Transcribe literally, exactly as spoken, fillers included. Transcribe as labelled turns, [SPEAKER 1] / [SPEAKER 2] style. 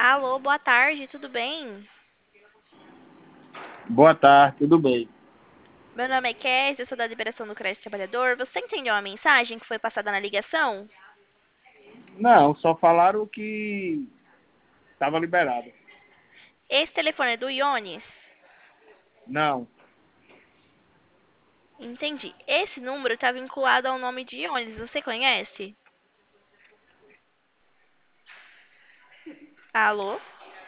[SPEAKER 1] Alô, boa tarde, tudo bem?
[SPEAKER 2] Boa tarde, tudo bem?
[SPEAKER 1] Meu nome é Kézia, eu sou da Liberação do Crédito Trabalhador. Você entendeu a mensagem que foi passada na ligação?
[SPEAKER 2] Não, só falaram que estava liberado.
[SPEAKER 1] Esse telefone é do Iones?
[SPEAKER 2] Não,
[SPEAKER 1] Entendi. Esse número está vinculado ao nome de Iones, você conhece? Alô?